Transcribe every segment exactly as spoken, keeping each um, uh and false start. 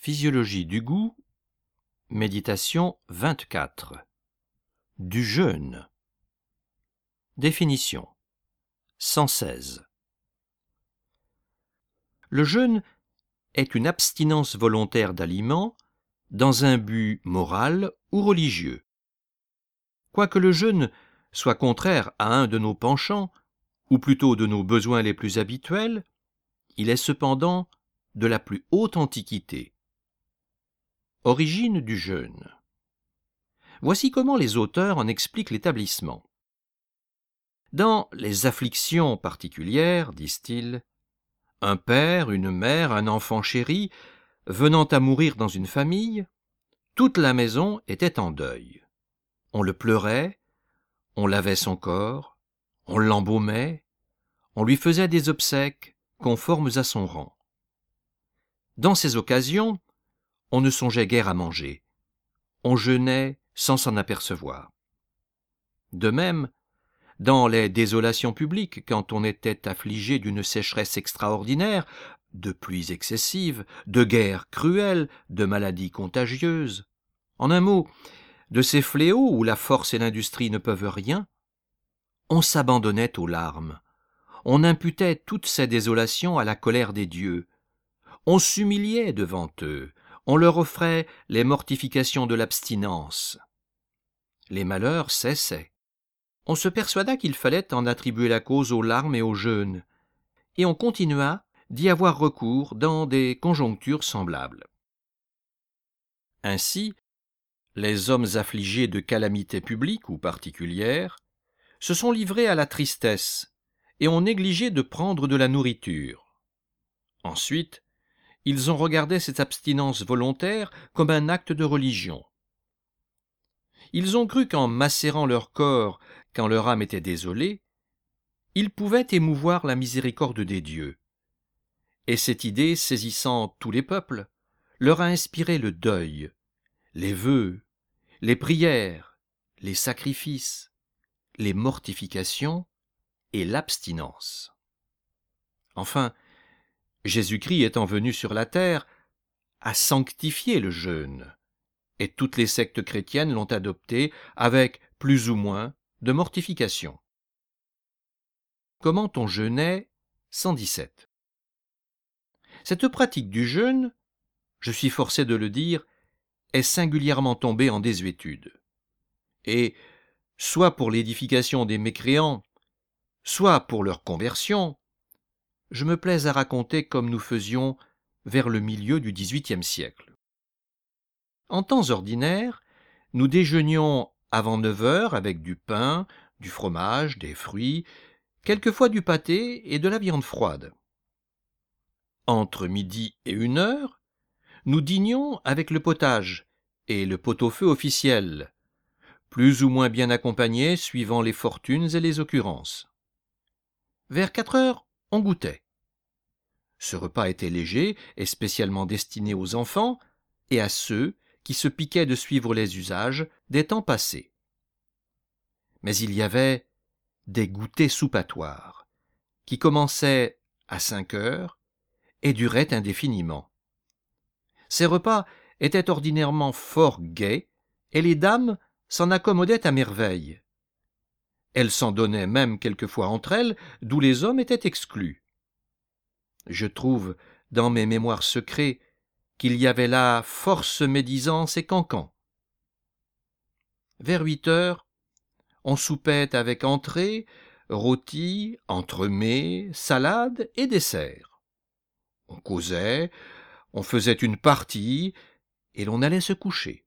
Physiologie du goût, méditation vingt-quatre. Du jeûne. Définition. cent seize. Le jeûne est une abstinence volontaire d'aliments dans un but moral ou religieux. Quoique le jeûne soit contraire à un de nos penchants, ou plutôt de nos besoins les plus habituels, il est cependant de la plus haute antiquité. Origine du jeûne. Voici comment les auteurs en expliquent l'établissement. Dans les afflictions particulières, disent-ils, un père, une mère, un enfant chéri, venant à mourir dans une famille, toute la maison était en deuil. On le pleurait, on lavait son corps, on l'embaumait, on lui faisait des obsèques conformes à son rang. Dans ces occasions, on ne songeait guère à manger, on jeûnait sans s'en apercevoir. De même, dans les désolations publiques, quand on était affligé d'une sécheresse extraordinaire, de pluies excessives, de guerres cruelles, de maladies contagieuses, en un mot, de ces fléaux où la force et l'industrie ne peuvent rien, on s'abandonnait aux larmes, on imputait toutes ces désolations à la colère des dieux, on s'humiliait devant eux, on leur offrait les mortifications de l'abstinence. Les malheurs cessaient. On se persuada qu'il fallait en attribuer la cause aux larmes et au jeûne, et on continua d'y avoir recours dans des conjonctures semblables. Ainsi, les hommes affligés de calamités publiques ou particulières se sont livrés à la tristesse et ont négligé de prendre de la nourriture. Ensuite, ils ont regardé cette abstinence volontaire comme un acte de religion. Ils ont cru qu'en macérant leur corps quand leur âme était désolée, ils pouvaient émouvoir la miséricorde des dieux. Et cette idée, saisissant tous les peuples, leur a inspiré le deuil, les vœux, les prières, les sacrifices, les mortifications et l'abstinence. Enfin, Jésus-Christ étant venu sur la terre, a sanctifié le jeûne, et toutes les sectes chrétiennes l'ont adopté avec plus ou moins de mortification. Comment on jeûnait cent dix-sept. Cette pratique du jeûne, je suis forcé de le dire, est singulièrement tombée en désuétude. Et, soit pour l'édification des mécréants, soit pour leur conversion, je me plais à raconter comme nous faisions vers le milieu du dix-huitième siècle. En temps ordinaire, nous déjeunions avant neuf heures avec du pain, du fromage, des fruits, quelquefois du pâté et de la viande froide. Entre midi et une heure, nous dînions avec le potage et le pot-au-feu officiel, plus ou moins bien accompagnés suivant les fortunes et les occurrences. Vers quatre heures, on goûtait. Ce repas était léger et spécialement destiné aux enfants et à ceux qui se piquaient de suivre les usages des temps passés. Mais il y avait des goûters soupatoires, qui commençaient à cinq heures et duraient indéfiniment. Ces repas étaient ordinairement fort gais, et les dames s'en accommodaient à merveille. Elles s'en donnaient même quelquefois entre elles, d'où les hommes étaient exclus. Je trouve, dans mes mémoires secrets, qu'il y avait là force médisance et cancans. Vers huit heures, on soupait avec entrée, rôti, entremets, salade et dessert. On causait, on faisait une partie, et l'on allait se coucher.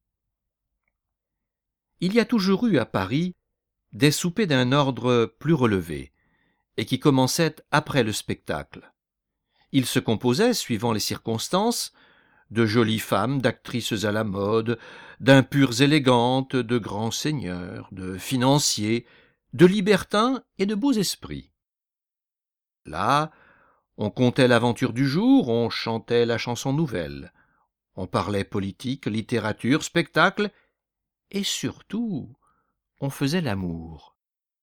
Il y a toujours eu à Paris des soupers d'un ordre plus relevé, et qui commençaient après le spectacle. Ils se composaient, suivant les circonstances, de jolies femmes, d'actrices à la mode, d'impures élégantes, de grands seigneurs, de financiers, de libertins et de beaux esprits. Là, on contait l'aventure du jour, on chantait la chanson nouvelle, on parlait politique, littérature, spectacle, et surtout, on faisait l'amour.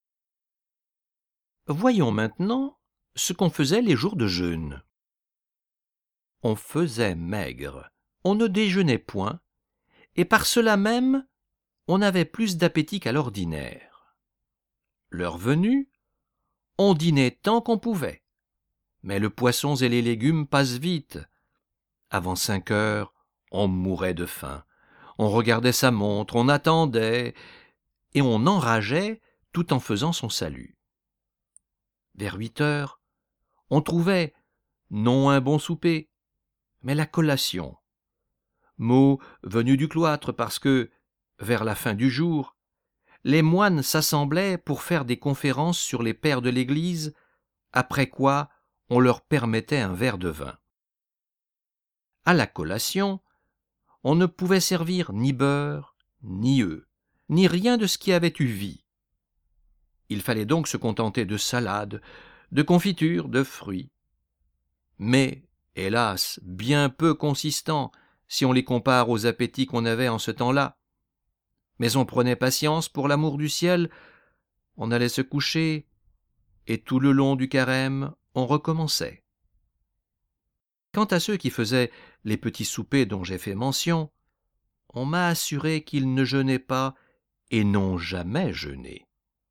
Voyons maintenant ce qu'on faisait les jours de jeûne. On faisait maigre, on ne déjeunait point, et par cela même, on avait plus d'appétit qu'à l'ordinaire. L'heure venue, on dînait tant qu'on pouvait, mais le poisson et les légumes passent vite. Avant cinq heures, on mourait de faim. On regardait sa montre, on attendait, et on enrageait tout en faisant son salut. Vers huit heures, on trouvait non un bon souper, mais la collation. Mot venu du cloître parce que, vers la fin du jour, les moines s'assemblaient pour faire des conférences sur les pères de l'Église, après quoi on leur permettait un verre de vin. À la collation, on ne pouvait servir ni beurre, ni œufs, ni rien de ce qui avait eu vie. Il fallait donc se contenter de salades, de confitures, de fruits. Mais, hélas, bien peu consistants si on les compare aux appétits qu'on avait en ce temps-là. Mais on prenait patience pour l'amour du ciel, on allait se coucher, et tout le long du carême, on recommençait. Quant à ceux qui faisaient les petits soupers dont j'ai fait mention, on m'a assuré qu'ils ne jeûnaient pas et n'ont jamais jeûné.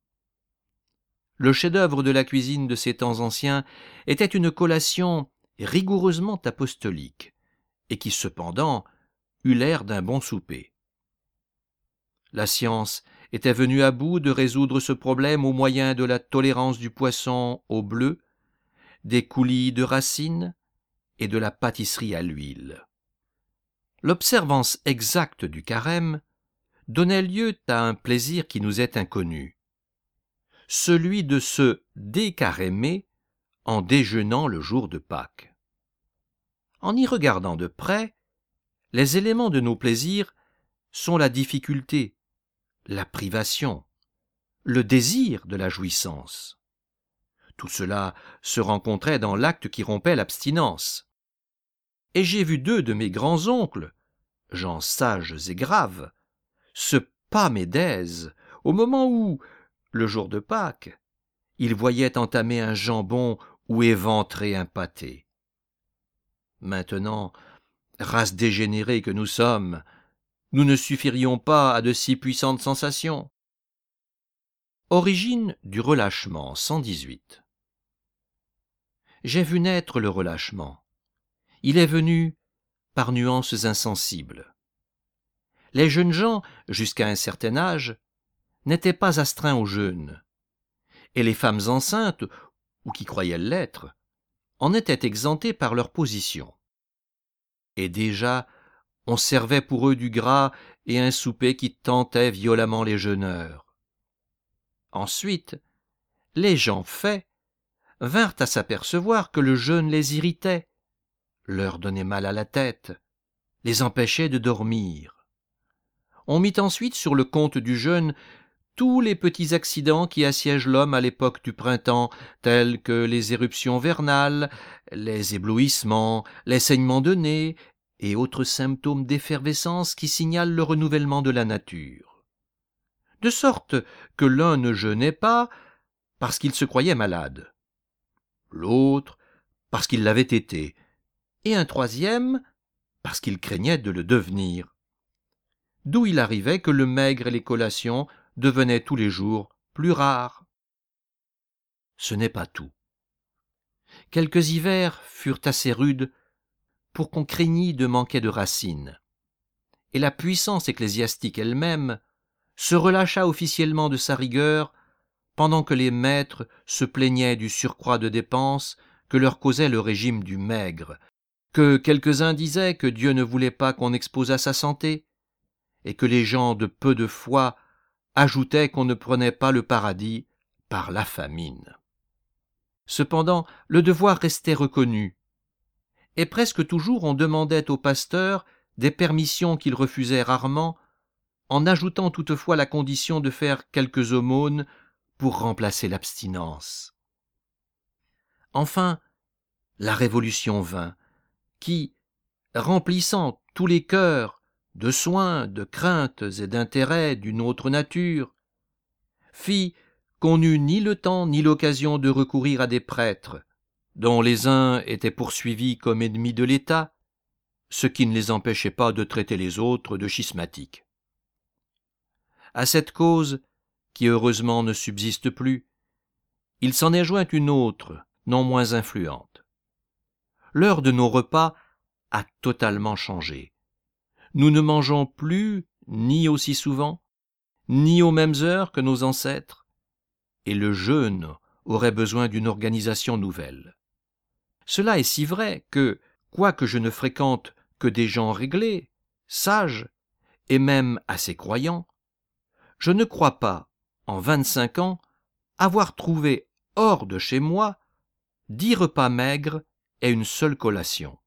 Le chef-d'œuvre de la cuisine de ces temps anciens était une collation rigoureusement apostolique, et qui cependant eut l'air d'un bon souper. La science était venue à bout de résoudre ce problème au moyen de la tolérance du poisson au bleu, des coulis de racines et de la pâtisserie à l'huile. L'observance exacte du carême donnait lieu à un plaisir qui nous est inconnu, celui de se décarémer en déjeunant le jour de Pâques. En y regardant de près, les éléments de nos plaisirs sont la difficulté, la privation, le désir de la jouissance. Tout cela se rencontrait dans l'acte qui rompait l'abstinence. Et j'ai vu deux de mes grands-oncles, gens sages et graves, se pâmer d'aise au moment où, le jour de Pâques, ils voyaient entamer un jambon ou éventrer un pâté. Maintenant, race dégénérée que nous sommes, nous ne suffirions pas à de si puissantes sensations. Origine du relâchement, cent dix-huit. J'ai vu naître le relâchement. Il est venu par nuances insensibles. Les jeunes gens, jusqu'à un certain âge, n'étaient pas astreints au jeûne, et les femmes enceintes, ou qui croyaient l'être, en étaient exemptées par leur position. Et déjà, on servait pour eux du gras et un souper qui tentait violemment les jeûneurs. Ensuite, les gens faits vinrent à s'apercevoir que le jeûne les irritait, leur donnait mal à la tête, les empêchait de dormir. On mit ensuite sur le compte du jeûne tous les petits accidents qui assiègent l'homme à l'époque du printemps, tels que les éruptions vernales, les éblouissements, les saignements de nez et autres symptômes d'effervescence qui signalent le renouvellement de la nature. De sorte que l'un ne jeûnait pas parce qu'il se croyait malade, l'autre parce qu'il l'avait été, et un troisième parce qu'il craignait de le devenir. D'où il arrivait que le maigre et les collations devenaient tous les jours plus rares. Ce n'est pas tout. Quelques hivers furent assez rudes pour qu'on craignît de manquer de racines, et la puissance ecclésiastique elle-même se relâcha officiellement de sa rigueur pendant que les maîtres se plaignaient du surcroît de dépenses que leur causait le régime du maigre, que quelques-uns disaient que Dieu ne voulait pas qu'on exposât sa santé, et que les gens de peu de foi ajoutaient qu'on ne prenait pas le paradis par la famine. Cependant, le devoir restait reconnu, et presque toujours on demandait aux pasteurs des permissions qu'ils refusaient rarement, en ajoutant toutefois la condition de faire quelques aumônes pour remplacer l'abstinence. Enfin, la Révolution vint, qui, remplissant tous les cœurs de soins, de craintes et d'intérêts d'une autre nature, fit qu'on n'eut ni le temps ni l'occasion de recourir à des prêtres, dont les uns étaient poursuivis comme ennemis de l'État, ce qui ne les empêchait pas de traiter les autres de schismatiques. À cette cause, qui heureusement ne subsiste plus, il s'en est joint une autre, non moins influente. L'heure de nos repas a totalement changé. Nous ne mangeons plus ni aussi souvent, ni aux mêmes heures que nos ancêtres, et le jeûne aurait besoin d'une organisation nouvelle. Cela est si vrai que, quoique je ne fréquente que des gens réglés, sages, et même assez croyants, je ne crois pas, en vingt-cinq ans, avoir trouvé hors de chez moi dix repas maigres et une seule collation.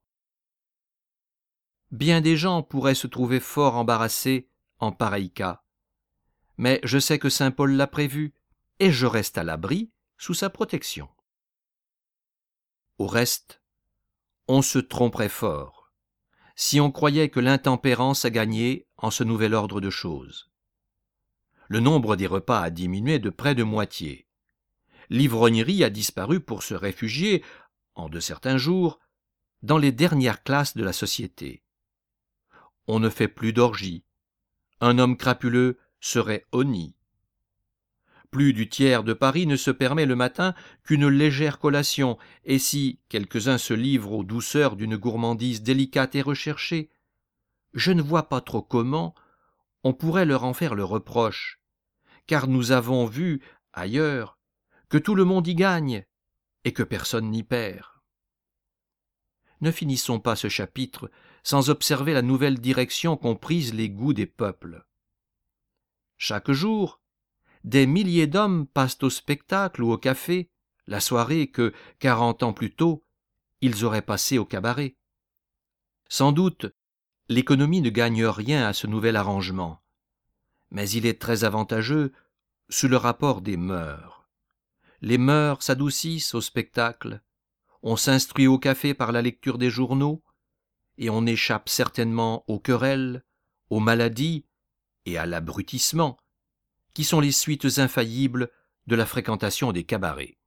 Bien des gens pourraient se trouver fort embarrassés en pareil cas, mais je sais que saint Paul l'a prévu, et je reste à l'abri sous sa protection. Au reste, on se tromperait fort si on croyait que l'intempérance a gagné en ce nouvel ordre de choses. Le nombre des repas a diminué de près de moitié. L'ivrognerie a disparu pour se réfugier, en de certains jours, dans les dernières classes de la société. On ne fait plus d'orgies. Un homme crapuleux serait honni. Plus du tiers de Paris ne se permet le matin qu'une légère collation, et si quelques-uns se livrent aux douceurs d'une gourmandise délicate et recherchée, je ne vois pas trop comment on pourrait leur en faire le reproche, car nous avons vu, ailleurs, que tout le monde y gagne, et que personne n'y perd. Ne finissons pas ce chapitre sans observer la nouvelle direction qu'ont prise les goûts des peuples. Chaque jour, des milliers d'hommes passent au spectacle ou au café la soirée que, quarante ans plus tôt, ils auraient passée au cabaret. Sans doute, l'économie ne gagne rien à ce nouvel arrangement, mais il est très avantageux sous le rapport des mœurs. Les mœurs s'adoucissent au spectacle, on s'instruit au café par la lecture des journaux, et on échappe certainement aux querelles, aux maladies et à l'abrutissement, qui sont les suites infaillibles de la fréquentation des cabarets.